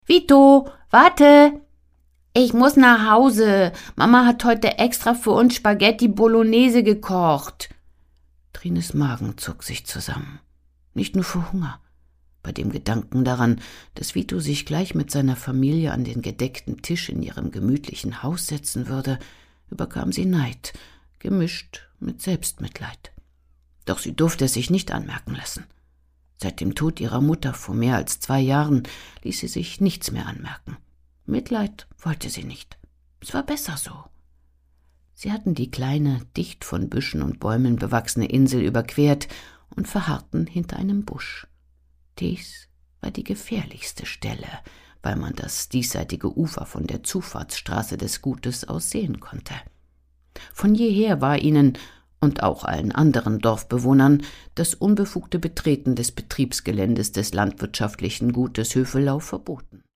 Vito, warte! Ich muss nach Hause. Mama hat heute extra für uns Spaghetti Bolognese gekocht. Trines Magen zog sich zusammen. Nicht nur vor Hunger. Bei dem Gedanken daran, dass Vito sich gleich mit seiner Familie an den gedeckten Tisch in ihrem gemütlichen Haus setzen würde, überkam sie Neid, gemischt mit Selbstmitleid. Doch sie durfte es sich nicht anmerken lassen. Seit dem Tod ihrer Mutter vor mehr als 2 Jahren ließ sie sich nichts mehr anmerken. Mitleid wollte sie nicht. Es war besser so. Sie hatten die kleine, dicht von Büschen und Bäumen bewachsene Insel überquert und verharrten hinter einem Busch. Dies war die gefährlichste Stelle, weil man das diesseitige Ufer von der Zufahrtsstraße des Gutes aus sehen konnte. Von jeher war ihnen und auch allen anderen Dorfbewohnern das unbefugte Betreten des Betriebsgeländes des landwirtschaftlichen Gutes Hövelau verboten.